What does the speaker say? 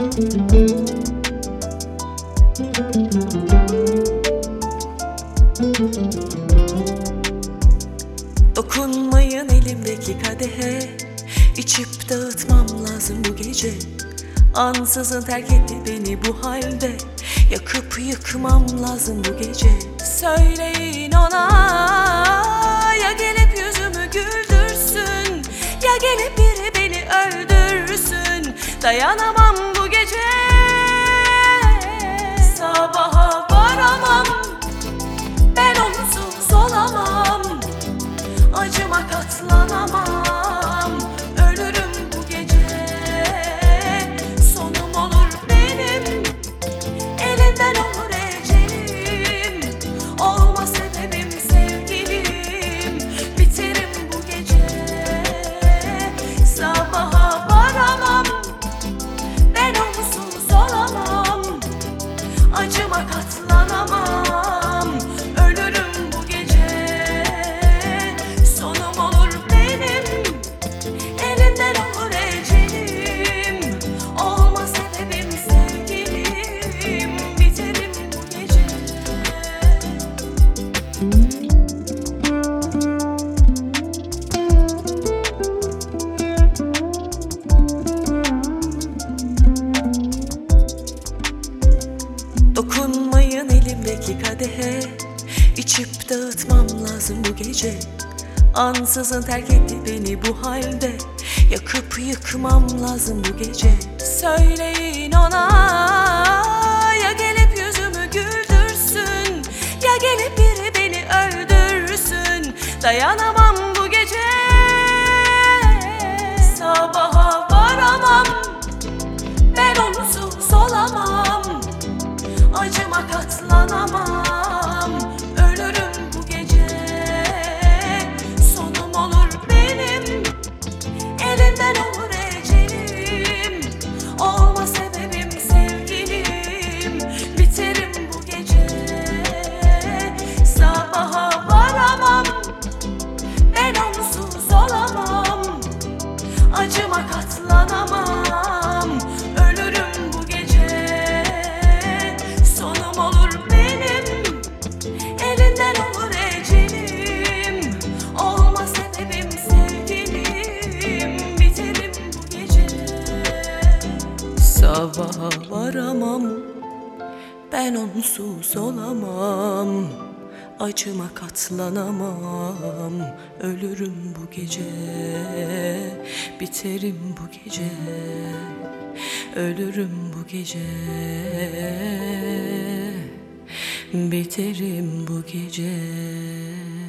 Dokunmayın elimdeki kadehe, içip dağıtmam lazım bu gece. Ansızın terk etti beni bu halde, yakıp yıkmam lazım bu gece. Söyleyin ona, ya gelip yüzümü güldürsün, ya gelip biri beni öldürsün. Dayanamam bu gece, sabaha varamam, ben onsuz olamam. Acıma katlanamam, ölürüm bu gece. Sonum olur benim, elinden olur ecelim. Olma sebebim sevgilim, biterim bu gece. Sabaha varamam, ben onsuz olamam. Acıma katlanamam, ölürüm bu gece. Sonum olur benim, elinden olur ecelim. Olma sebebim sevgilim, biterim bu gece. Dokunmayın elimdeki kadehe, içip dağıtmam lazım bu gece. Ansızın terk etti beni bu halde, yakıp yıkmam lazım bu gece. Söyleyin ona, ya gelip yüzümü güldürsün, ya gelip biri beni öldürsün. Dayanamam bu gece, sabaha varamam, ben onsuz olamam. Acıma katlanamam, ölürüm bu gece. Sonum olur benim, elinden olur ecelim. Olma sebebim sevgilim, biterim bu gece. Sabaha varamam, ben onsuz olamam. Acıma katlanamam, ölürüm bu gece. Sonum olur benim, elinden olur ecelim. Olma sebebim sevgilim, biterim bu gece. Sabaha varamam, ben onsuz olamam. Acıma katlanamam, ölürüm bu gece. Biterim bu gece, ölürüm bu gece. Biterim bu gece.